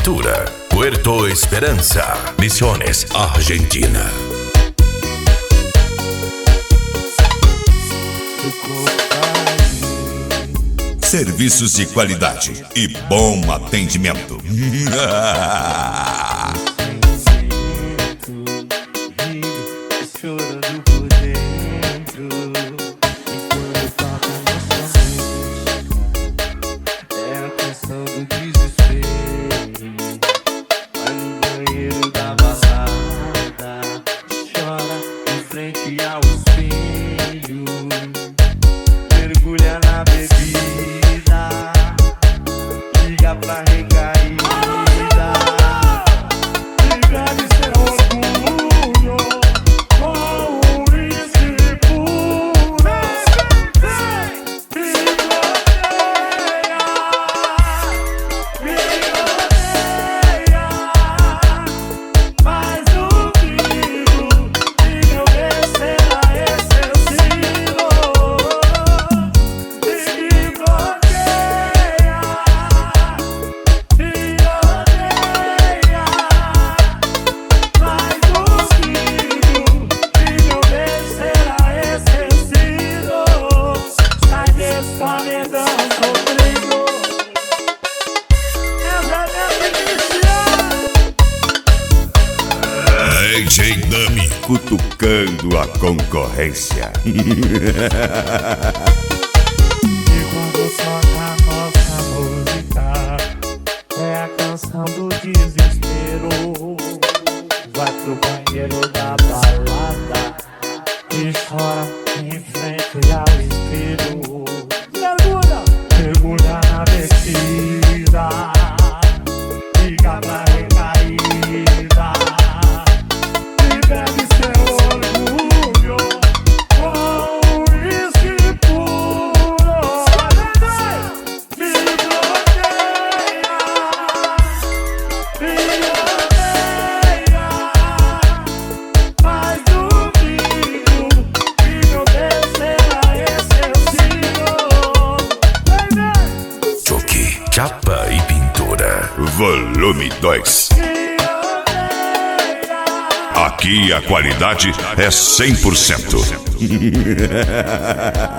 Pintura, Puerto Esperanza, Misiones, Argentina. Serviços de qualidade e bom atendimento. DJ Dami cutucando a concorrência. E quando toca a nossa música, é a canção do desespero. Vai pro banheiro da balada e chora em frente ao espelho. Mergulha na bebida, fica pra recaída. Bebe seu orgulho com uísque puro. Me bloqueia, me odeia, mas duvido que me obedecerá esse signo. Choque, chapa e pintura. Volume 2. Aqui a qualidade é 100%.